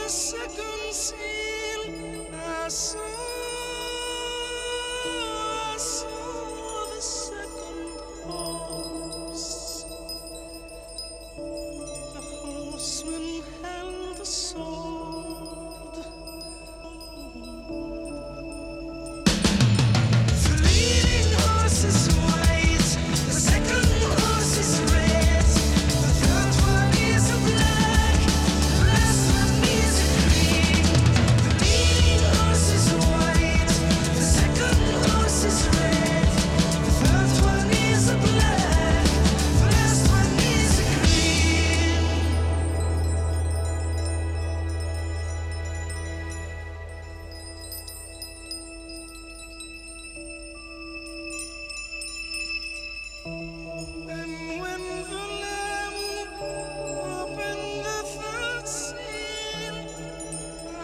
second seal, I saw the second horse. The horseman held a sword. The leading horse is white, the second horse is red, the third one is a black, the last one is a green. The leading horse is white, the second horse is red, the third one is a black, the last one is a green. And when the Lamb opened the third seal, I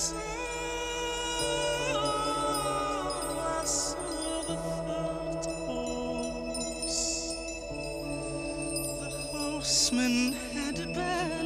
saw the third horse. The horseman had a bag.